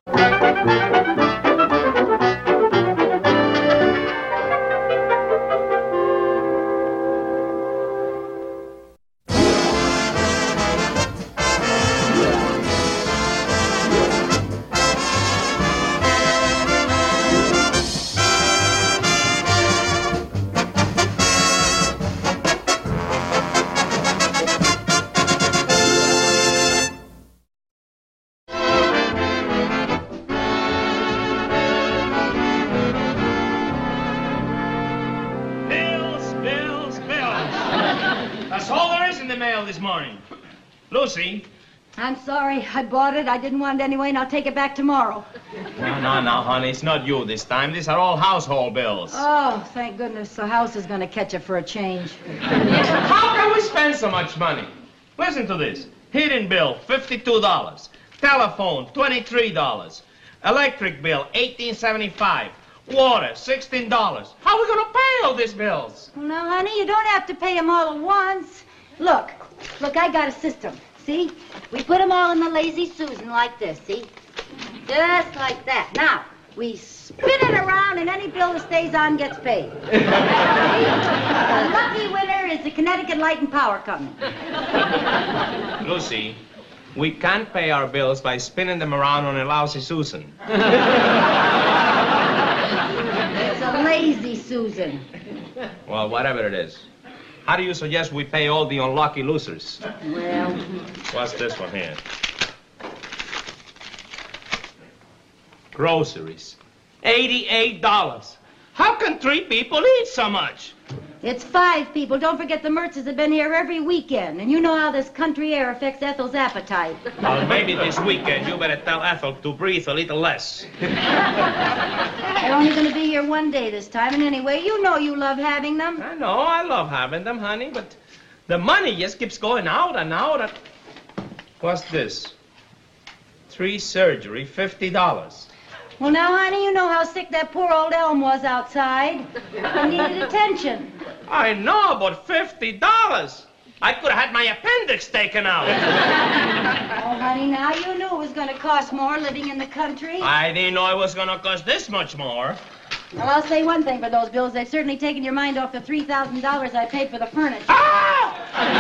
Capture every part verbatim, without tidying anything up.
Lucy. I'm sorry. I bought it. I didn't want it anyway, and I'll take it back tomorrow. No, no, no, honey. It's not you this time. These are all household bills. Oh, thank goodness. The house is going to catch it for a change. How can we spend so much money? Listen to this. Heating bill, fifty-two dollars. Telephone, twenty-three dollars. Electric bill, eighteen seventy-five. Water, sixteen dollars. How are we going to pay all these bills? Well, now, honey, you don't have to pay them all at once. Look. Look, I got a system. See? We put them all in the Lazy Susan like this, see? Just like that. Now, we spin it around, and any bill that stays on gets paid. The lucky winner is the Connecticut Light and Power Company. Lucy, we can't pay our bills by spinning them around on a Lousy Susan. It's a Lazy Susan. Well, whatever it is. How do you suggest we pay all the unlucky losers? Well... What's this one here? Groceries. eighty-eight dollars. How can three people eat so much? It's five people. Don't forget the Mertzes have been here every weekend. And you know how this country air affects Ethel's appetite. Well, maybe this weekend you better tell Ethel to breathe a little less. They're only going to be here one day this time. And anyway, you know you love having them. I know. I love having them, honey. But the money just keeps going out and out. And... What's this? Three surgery, fifty dollars. Well, now, honey, you know how sick that poor old Elm was outside. He needed attention. I know, but fifty dollars. I could have had my appendix taken out. Oh, honey, now you knew it was going to cost more living in the country. I didn't know it was going to cost this much more. Well, I'll say one thing for those bills. They've certainly taken your mind off the three thousand dollars I paid for the furniture. Ah!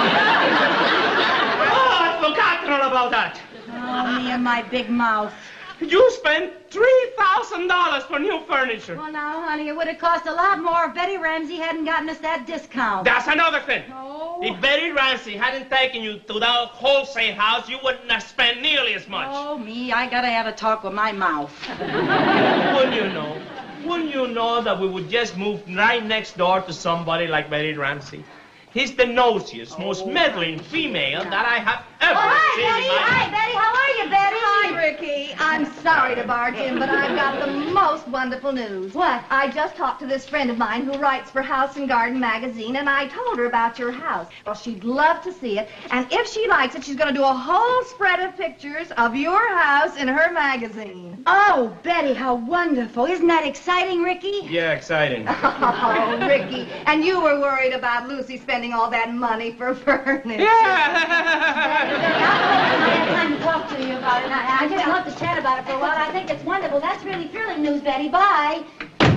Oh, I'd forgotten all about that. Oh, me and my big mouth. You spent three thousand dollars for new furniture. Well, now, honey, it would have cost a lot more if Betty Ramsey hadn't gotten us that discount. That's another thing. Oh. If Betty Ramsey hadn't taken you to that wholesale house, you wouldn't have spent nearly as much. Oh, me, I gotta have a talk with my mouth. Wouldn't you know? Wouldn't you know that we would just move right next door to somebody like Betty Ramsey? He's the nosiest, most meddling female that I have ever Oh, hi, seen. Betty. in my Hi, Betty. How are you, Betty? Hi, Ricky. I'm sorry to barge in, but I've got the most wonderful news. What? I just talked to this friend of mine who writes for House and Garden magazine, and I told her about your house. Well, she'd love to see it, and if she likes it, she's going to do a whole spread of pictures of your house in her magazine. Oh, Betty, how wonderful. Isn't that exciting, Ricky? Yeah, exciting. Oh, Ricky. And you were worried about Lucy spending all that money for furniture. Yeah! I have time to talk to you about it. I, I just love to chat about it for a while. I think it's wonderful. That's really thrilling news, Betty. Bye.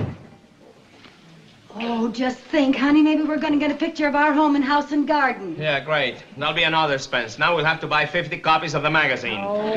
Oh, just think, honey, maybe we're going to get a picture of our home and house and garden. Yeah, great. That'll be another expense. Now we'll have to buy fifty copies of the magazine. Oh.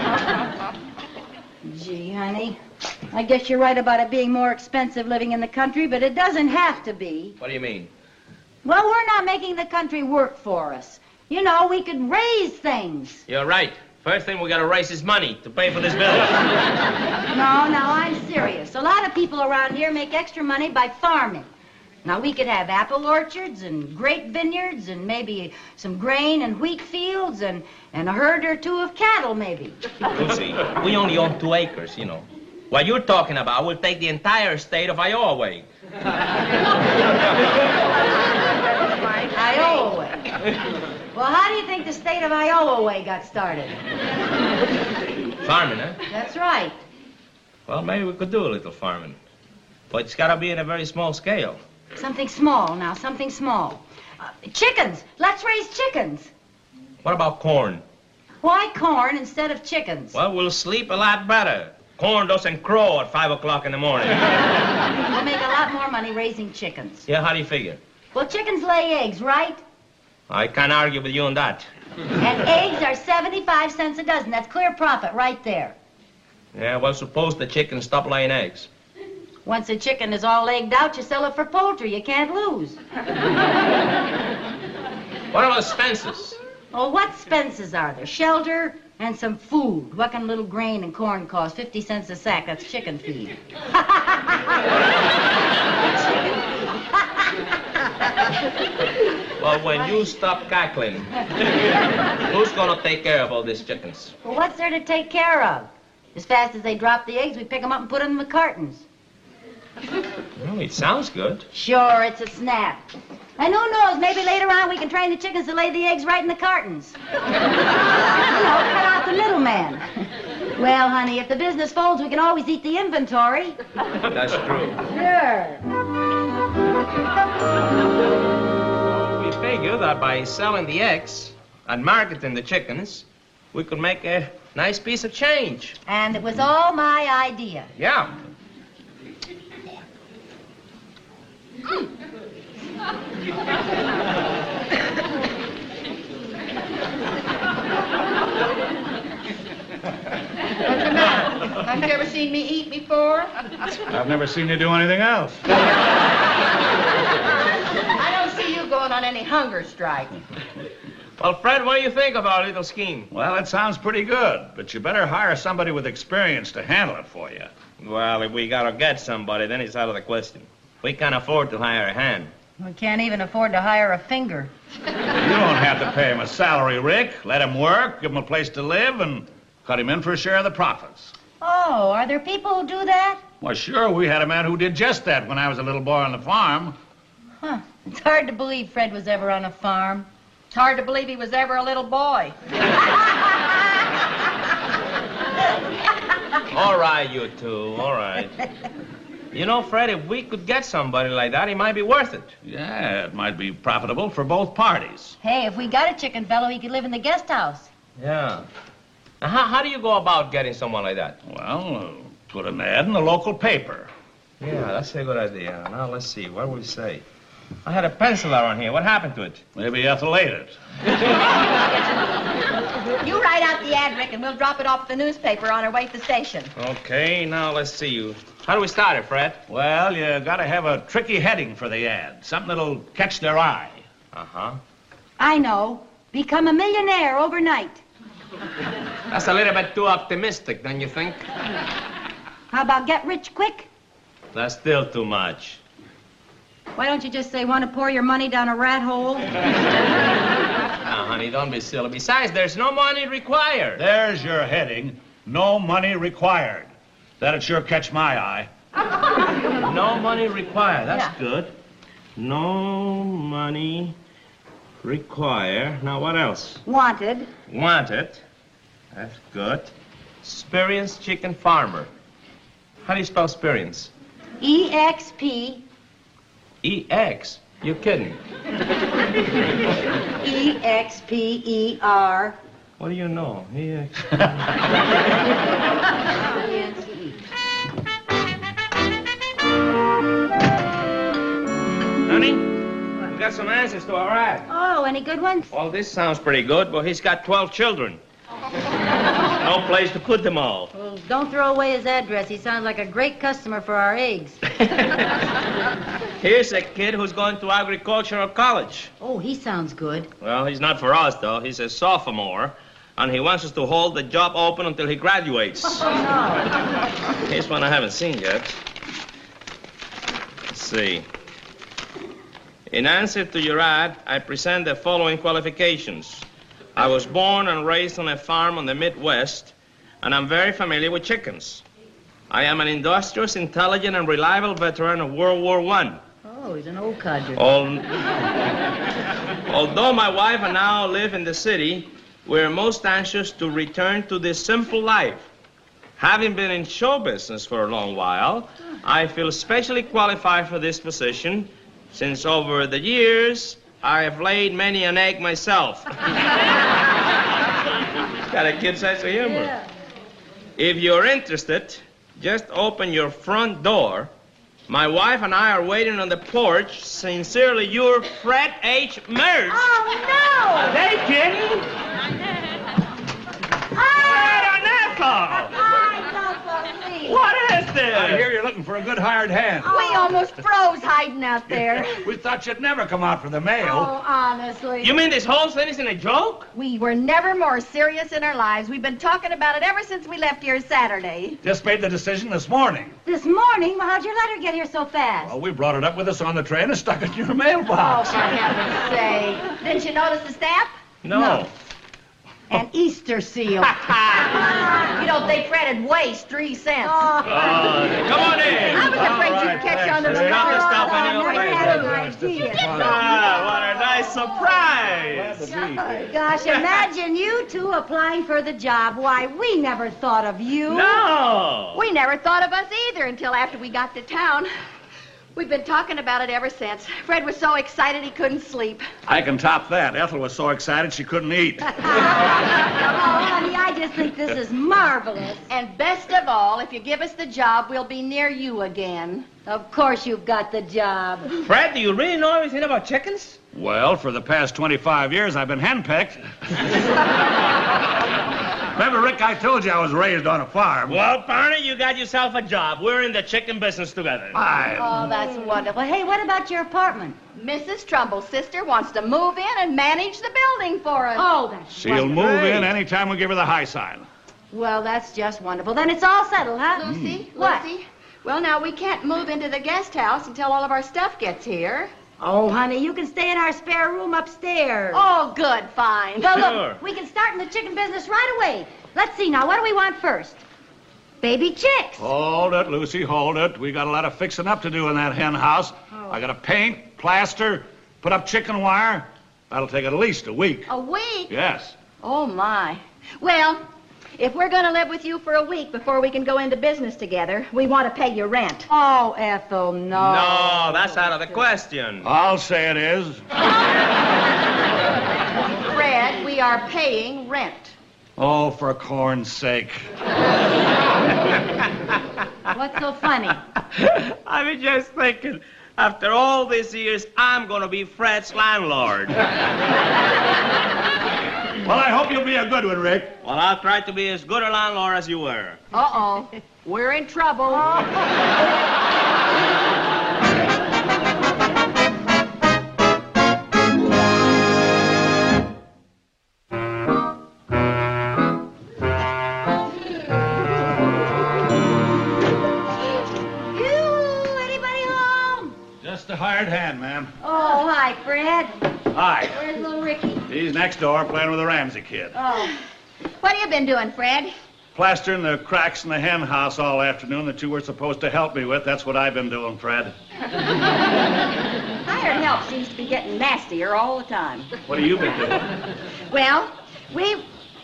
Gee, honey, I guess you're right about it being more expensive living in the country, but it doesn't have to be. What do you mean? Well, we're not making the country work for us. You know, we could raise things. You're right. First thing we gotta raise is money to pay for this bill. No, no, I'm serious. A lot of people around here make extra money by farming. Now, we could have apple orchards and grape vineyards and maybe some grain and wheat fields and, and a herd or two of cattle, maybe. Lucy, we only own two acres, you know. What you're talking about will take the entire state of Iowa away. Iowa. Well, how do you think the state of Iowa got started? Farming, huh? That's right. Well, maybe we could do a little farming. But it's gotta be at a very small scale. Something small now, something small. Uh, chickens. Let's raise chickens. What about corn? Why corn instead of chickens? Well, we'll sleep a lot better. Corn doesn't crow at five o'clock in the morning. We'll make a lot more money raising chickens. Yeah, how do you figure? Well, chickens lay eggs, right? I can't argue with you on that. And eggs are seventy-five cents a dozen. That's clear profit right there. Yeah, well, suppose the chickens stop laying eggs. Once a chicken is all egged out, you sell it for poultry. You can't lose. What about expenses? Oh, what expenses are there? Shelter and some food. What can little grain and corn cost? Fifty cents a sack. That's chicken feed. Well, when you stop cackling, who's going to take care of all these chickens? Well, what's there to take care of? As fast as they drop the eggs, we pick them up and put them in the cartons. Well, it sounds good. Sure, it's a snap. And who knows, maybe later on we can train the chickens to lay the eggs right in the cartons. You know, cut out the middleman. Well, honey, if the business folds, we can always eat the inventory. That's true. Sure. We figure that by selling the eggs and marketing the chickens, we could make a nice piece of change. And it was all my idea. Yeah. What's the matter? Haven't you ever seen me eat before? I've never seen you do anything else. I don't see you going on any hunger strike. Well, Fred, what do you think of our little scheme? Well, it sounds pretty good, but you better hire somebody with experience to handle it for you. Well, if we gotta get somebody, then it's out of the question. We can't afford to hire a hand. We can't even afford to hire a finger. You don't have to pay him a salary, Rick. Let him work, give him a place to live, and cut him in for a share of the profits. Oh, are there people who do that? Well, sure, we had a man who did just that when I was a little boy on the farm. Huh. It's hard to believe Fred was ever on a farm. It's hard to believe he was ever a little boy. All right, you two, all right. You know, Fred, if we could get somebody like that, it might be worth it. Yeah, it might be profitable for both parties. Hey, if we got a chicken fellow, he could live in the guest house. Yeah. Now, how, how do you go about getting someone like that? Well, uh, put an ad in the local paper. Yeah, that's a good idea. Now, let's see. What do we say? I had a pencil around here. What happened to it? Maybe Ethel ate it. You write out the ad, Rick, and we'll drop it off at the newspaper on our way to the station. Okay, now let's see you. How do we start it, Fred? Well, you gotta have a tricky heading for the ad. Something that'll catch their eye. Uh-huh. I know. Become a millionaire overnight. That's a little bit too optimistic, don't you think? How about get rich quick? That's still too much. Why don't you just say, want to pour your money down a rat hole? Now, honey, don't be silly. Besides, there's no money required. There's your heading. No money required. That'd sure catch my eye. No money required. That's Yeah. good. No money required. Now, what else? Wanted. Wanted. That's good. Experienced chicken farmer. How do you spell experience? E X P. E X. You're kidding. E X P E R. What do you know? E X. Honey, we got some answers to our ad. Oh, any good ones? Well, this sounds pretty good, but he's got twelve children. No place to put them all. Well, don't throw away his address. He sounds like a great customer for our eggs. Here's a kid who's going to agricultural college. Oh, he sounds good. Well, he's not for us, though. He's a sophomore, and he wants us to hold the job open until he graduates. Oh, no. Here's one I haven't seen yet. Let's see. In answer to your ad, I present the following qualifications. I was born and raised on a farm on the Midwest, and I'm very familiar with chickens. I am an industrious, intelligent, and reliable veteran of World War One. Oh, he's an old codger. Al- Although my wife and I live in the city, we're most anxious to return to this simple life. Having been in show business for a long while, I feel especially qualified for this position, since over the years, I have laid many an egg myself. Got a kid sense of humor. Yeah. If you're interested, just open your front door. My wife and I are waiting on the porch. Sincerely, your Fred H. Mertz. Oh, Are no! they kidding? Fred and Ethel! I don't believe. What is this? I hear you're looking for a good hired hand. We almost froze hiding out there. We thought you'd never come out for the mail. Oh, honestly. You mean this whole thing isn't a joke? We were never more serious in our lives. We've been talking about it ever since we left here Saturday. Just made the decision this morning. This morning? Well, how'd your letter get here so fast? Well, we brought it up with us on the train and stuck it in your Oh, mailbox. for heaven's sake. Didn't you notice the stamp? No. An Easter seal. You don't think Fred would waste three cents. Uh, come on in. I was afraid All you'd right, catch you on the thanks, street. Stop the stuff I anyway. never had an idea. Ah, what a nice surprise. Oh, gosh, imagine you two applying for the job. Why, we never thought of you. No. We never thought of us either until after we got to town. We've been talking about it ever since. Fred was so excited he couldn't sleep. I can top that. Ethel was so excited she couldn't eat. Oh, honey, I just think this is marvelous. And best of all, if you give us the job, we'll be near you again. Of course you've got the job. Fred, do you really know everything about chickens? Well, for the past twenty-five years, I've been henpecked. Remember, Rick, I told you I was raised on a farm. Well, Barney, you got yourself a job. We're in the chicken business together. I... Oh, that's wonderful. Well, hey, what about your apartment? Missus Trumbull's sister wants to move in and manage the building for us. Oh, that's She'll wonderful. move in anytime we give her the high sign. Well, that's just wonderful. Then it's all settled, huh? Lucy, What? Lucy. Well, now, we can't move into the guest house until all of our stuff gets here. Oh, honey, you can stay in our spare room upstairs. Oh, good, fine. Well, Sure. look, we can start in the chicken business right away. Let's see now, what do we want first? Baby chicks. Hold it, Lucy, hold it. We got a lot of fixing up to do in that hen house. Oh. I got to paint, plaster, put up chicken wire. That'll take at least a week. A week? Yes. Oh, my. Well, if we're going to live with you for a week before we can go into business together, we want to pay your rent. Oh, Ethel, no. No, that's out of the question. I'll say it is. Fred, we are paying rent. Oh, for corn's sake. What's so funny? I was just thinking, after all these years, I'm going to be Fred's landlord. Well, I hope you'll be a good one, Rick. Well, I'll try to be as good a landlord as you were. Uh-oh. We're in trouble. Yoo, anybody home? Just a hired hand, ma'am. Oh, hi, Fred. Hi. Where's little Ricky? He's next door playing with the Ramsey kid. Oh, What have you been doing, Fred? Plastering the cracks in the hen house all afternoon that you were supposed to help me with. That's what I've been doing, Fred. hired help seems to be getting nastier all the time. What have you been doing? Well, we...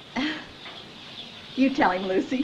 You tell him, Lucy.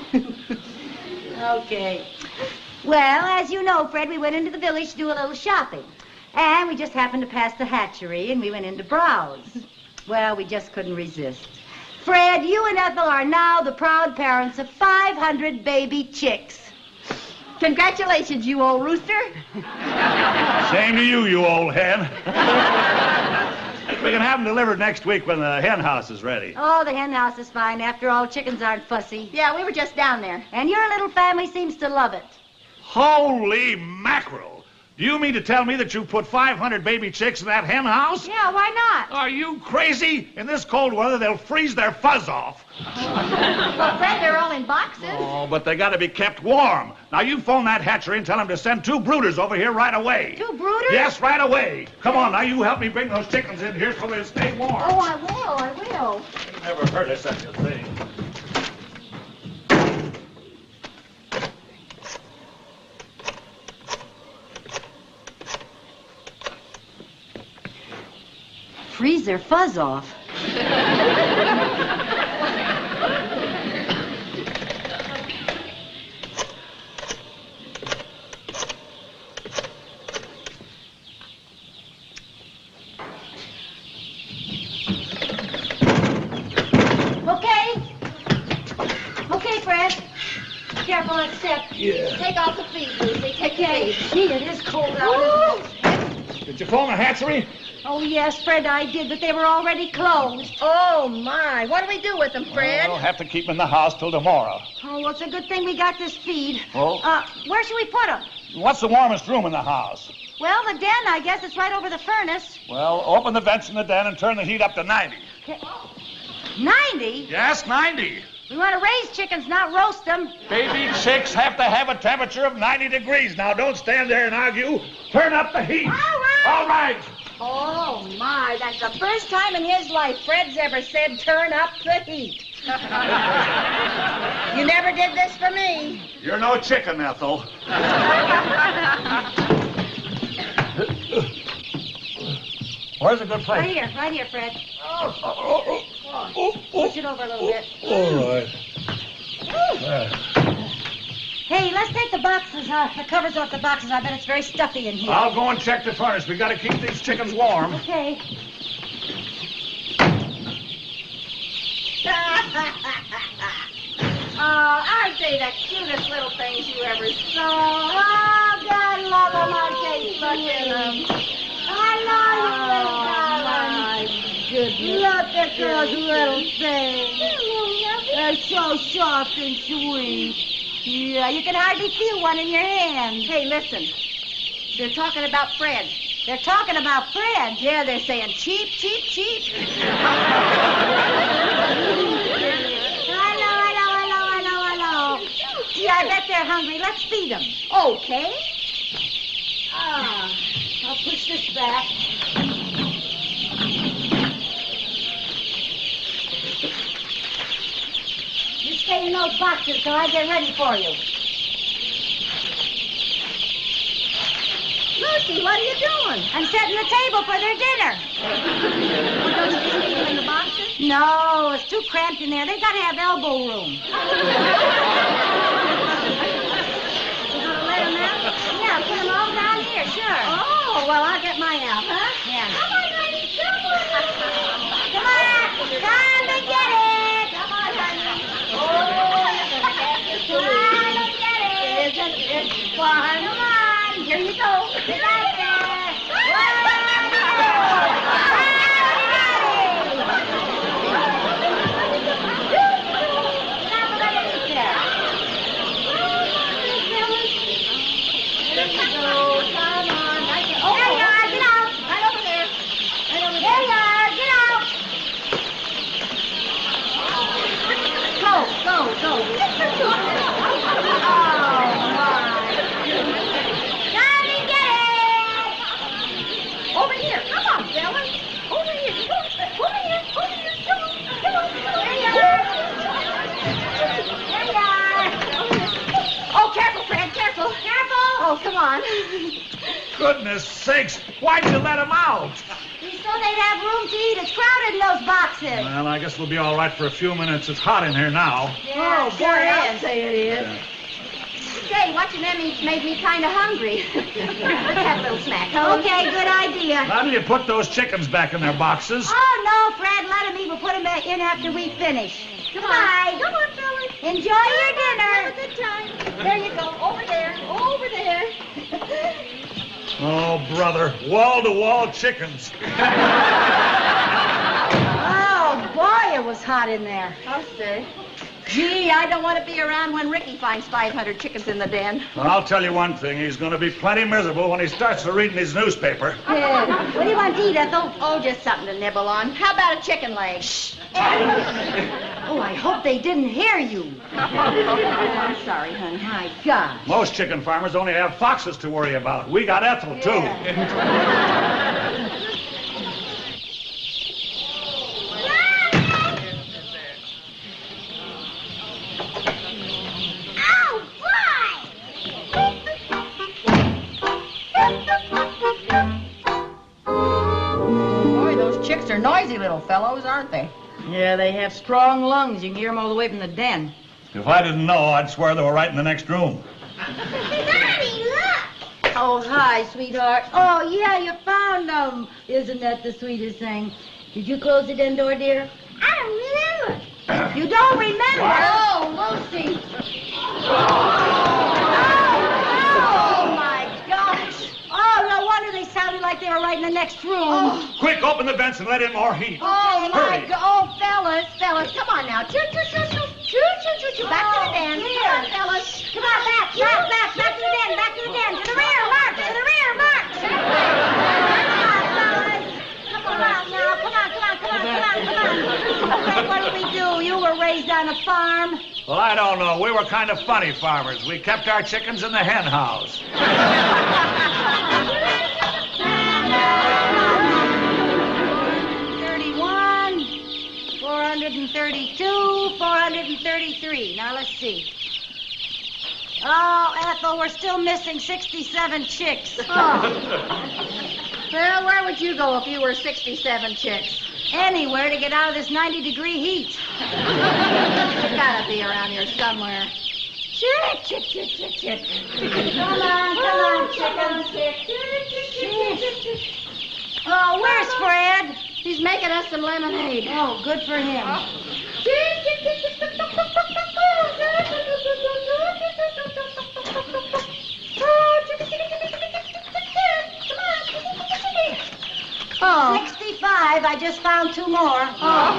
Okay. Well, as you know, Fred, we went into the village to do a little shopping. And we just happened to pass the hatchery, and we went in to browse. Well, we just couldn't resist. Fred, you and Ethel are now the proud parents of five hundred baby chicks. Congratulations, you old rooster. Same to you, you old hen. We can have them delivered next week when the hen house is ready. Oh, the hen house is fine. After all, chickens aren't fussy. Yeah, we were just down there. And your little family seems to love it. Holy mackerel! Do you mean to tell me that you put five hundred baby chicks in that hen house? Yeah, why not? Are you crazy? In this cold weather, they'll freeze their fuzz off. Well, Fred, they're all in boxes. Oh, but they got to be kept warm. Now, you phone that hatchery and tell them to send two brooders over here right away. Two brooders? Yes, right away. Come on, now, you help me bring those chickens in here so they'll stay warm. Oh, I will, I will. Never heard of such a thing. Freeze their fuzz off. Okay. Okay, Fred. Careful on step. Yeah. Take off the feet, Lucy. Take Okay. the feet. Gee, it is cold out. Did you phone the hatchery? Oh, yes, Fred, I did, but they were already closed. Oh, my. What do we do with them, Fred? We'll have to keep them in the house till tomorrow. Oh, well, it's a good thing we got this feed. Oh? Uh, where should we put them? What's the warmest room in the house? Well, the den, I guess. It's right over the furnace. Well, open the vents in the den and turn the heat up to ninety. ninety? Yes, ninety. We want to raise chickens, not roast them. Baby chicks have to have a temperature of ninety degrees. Now, don't stand there and argue. Turn up the heat. All right. All right. Oh, my. That's the first time in his life Fred's ever said turn up the heat. You never did this for me. You're no chicken, Ethel. Where's a good place? Right here, right here, Fred. Oh, oh, oh, oh, Push it over a little bit. all right. There. Hey, let's take the boxes off, the covers off the boxes. I bet it's very stuffy in here. I'll go and check the furnace. We got to keep these chickens warm. Okay. Oh, aren't they the cutest little things you ever saw? Oh, God love them. I take look at them. I know you will, darling. Look at those little things. They're so soft and sweet. Yeah, you can hardly feel one in your hand. Hey, listen. They're talking about Fred. They're talking about Fred. Yeah, they're saying cheap, cheap, cheap. I know, I know, I know, I know, I know. Yeah, I bet they're hungry. Let's feed them. Okay. Ah, I'll push this back. You stay in those boxes till I get ready for you. Lucy, what are you doing? I'm setting the table for their dinner. Don't you sleep in the boxes? No, it's too cramped in there. They gotta have elbow room. You gonna let them out? Yeah, put them all down here, sure. Oh, well, I'll get mine out, huh? Yeah. Come on, honey. Come on. Come on, come and get it. Come on, honey. Oh, you're going to get this Come on and get it. Isn't it fun? Come on. Here you go. Get out there. Oh, come on. Goodness sakes, why'd you let them out? So they'd have room to eat. It's crowded in those boxes. Well, I guess we'll be all right for a few minutes. It's hot in here now. Yeah, Oh, boy, I'll say it is. Say, watching them eat made me kind of hungry. Let's have a little snack, huh? Okay, good idea. How do you put those chickens back in their boxes? Oh, no, Fred, let them eat. We'll put them back in after we finish. Come Goodbye. on. Come on, fellas. Enjoy your dinner. Have a good time. There you go. Over there. Over there. Oh, brother, wall-to-wall chickens. Oh, boy, it was hot in there. I'll say. Gee, I don't want to be around when Ricky finds five hundred chickens in the den. Well, I'll tell you one thing. He's going to be plenty miserable when he starts to reading his newspaper. Yeah. What do you want to eat, Ethel? Oh, just something to nibble on. How about a chicken leg? Oh, I hope they didn't hear you. I'm sorry, honey. My God. Most chicken farmers only have foxes to worry about. We got Ethel, too. Boy, those chicks are noisy little fellows, aren't they? Yeah, they have strong lungs. You can hear them all the way from the den. If I didn't know, I'd swear they were right in the next room. Daddy, look! Oh, hi, sweetheart. Oh, yeah, you found them. Isn't that the sweetest thing? Did you close the den door, dear? I don't remember. You don't remember? Oh, Lucy. right in the next room. Oh. Quick, open the vents and let in more heat. Oh, my Hurry. God. Oh, fellas, fellas, come on now. Choo, choo, choo, choo. Choo, choo, choo, choo. Back to the den. Here. Come on, fellas. Come on, back, back, back, back to the den, back to the den. To the rear, march, to the rear, march. Come on, fellas. Come on now, come on, come on, come on, come on, come on. Rick, what did we do? You were raised on a farm. Well, I don't know. We were kind of funny farmers. We kept our chickens in the hen house. thirty-one, four hundred thirty-two, four hundred thirty-three. Now, let's see. Oh, Ethel, we're still missing sixty-seven chicks. Oh. Well, where would you go if you were sixty-seven chicks? Anywhere to get out of this ninety-degree heat. You gotta be around here somewhere. Chick, chick, chick, chick, chick. Come on, come on, chickens. Oh, where's Fred? He's making us some lemonade. Oh, good for him. Oh. sixty-five. I just found two more. Oh.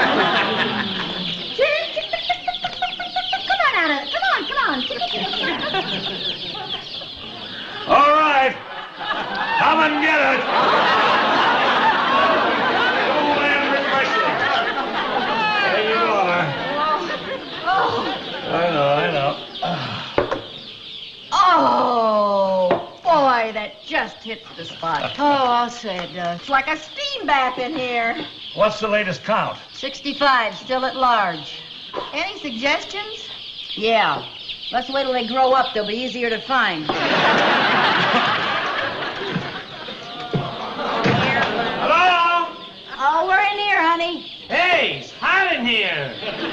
Come on, Anna. Come on, come on. All right. Come and get it. Cool and refreshing. There you are. Oh. I know, I know. Oh, boy, that just hits the spot. Oh, I'll say it does. It's like a steam bath in here. What's the latest count? sixty-five, still at large. Any suggestions? Yeah. Let's wait till they grow up. They'll be easier to find. Hello? Oh, we're in here, honey. Hey, it's hot in here.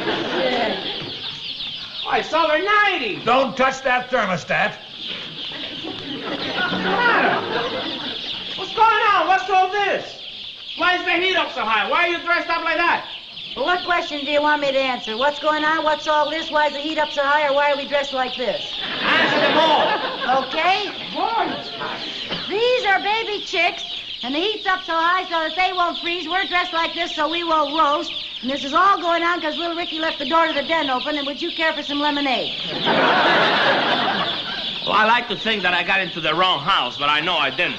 Oh, it's over ninety. Don't touch that thermostat. What's going on? What's all this? Why is the heat up so high? Why are you dressed up like that? Well, what question do you want me to answer? What's going on? What's all this? Why is the heat up so high? Or why are we dressed like this? Answer them all. Okay? These are baby chicks, and the heat's up so high so that they won't freeze. We're dressed like this so we won't roast. And this is all going on because little Ricky left the door to the den open. And would you care for some lemonade? Well, I like to think that I got into the wrong house, but I know I didn't.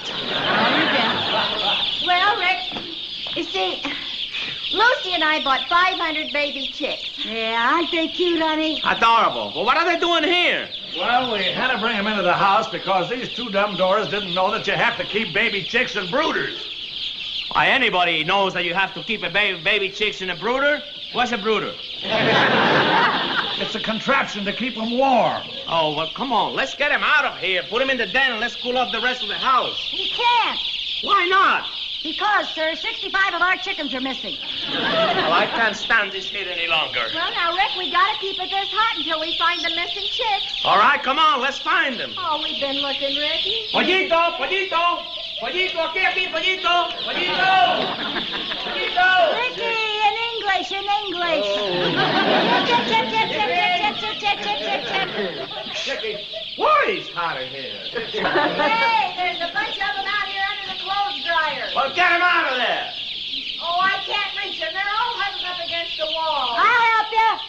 Well, Rick, you see, Lucy and I bought five hundred baby chicks. Yeah, aren't they cute, honey? Adorable. Well, what are they doing here? Well, we had to bring them into the house because these two dumb doors didn't know that you have to keep baby chicks and brooders. Why, anybody knows that you have to keep a baby, baby chicks in a brooder. What's a brooder? It's a contraption to keep them warm. Oh, well, come on. Let's get him out of here. Put him in the den and let's cool off the rest of the house. You can't. Why not? Because, sir, sixty-five of our chickens are missing. Well, I can't stand this heat any longer. Well, now, Rick, we gotta keep it this hot until we find the missing chicks. All right, come on. Let's find them. Oh, we've been looking, Ricky. Pollito, pollito, pollito, aquí, aquí, pollito, pollito, pollito. Ricky, in English, in English. Chip, chip, chip, chip, chip, chip, chip, chip, chip, chip. Why is hot in here? Hey, there's a bunch of them out here under the clothes dryer. Well, get him out of there. Oh, I can't reach them. They're all huddled up against the wall. I'll help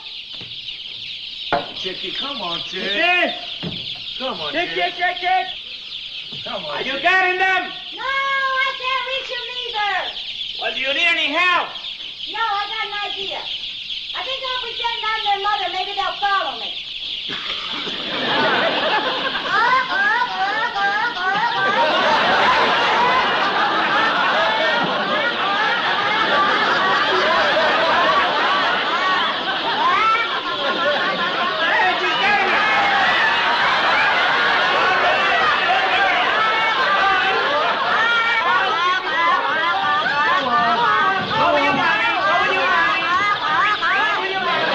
you. Chickie, come on, Chick. Chick, Come on, chick, chick, chick, chick. Come on. Are you getting them? No, I can't reach them either. Well, do you need any help? No, I got an idea. I think I'll pretend I'm their mother. Maybe they'll follow me. Up, up, up, up, up, Hey, she's getting it. Go with you, mommy. Go with you, mommy. Go with you, mommy.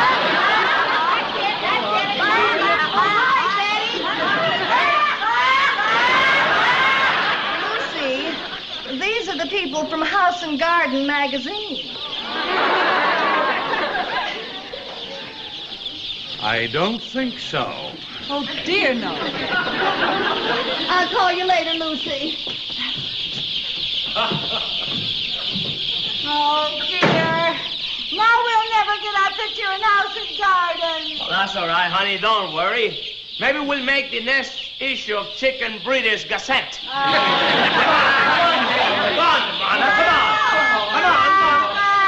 Lucy, these are the people from House and Garden magazine. I don't think so. Oh, dear, no. I'll call you later, Lucy. Oh, dear. Now we'll never get our picture in House and Garden. Well, that's all right, honey. Don't worry. Maybe we'll make the next issue of Chicken Breeders' Gazette. Uh, Come on, come on, come on, come on. Come on, come on.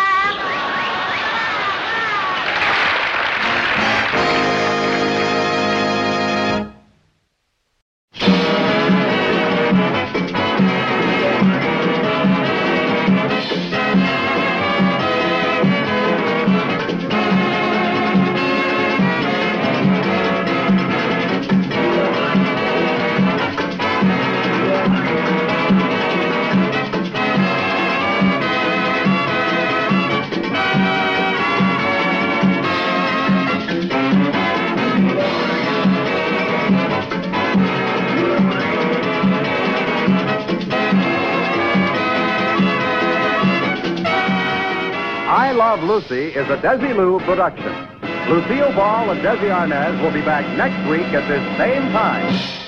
I Love Lucy is a Desilu production. Lucille Ball and Desi Arnaz will be back next week at this same time.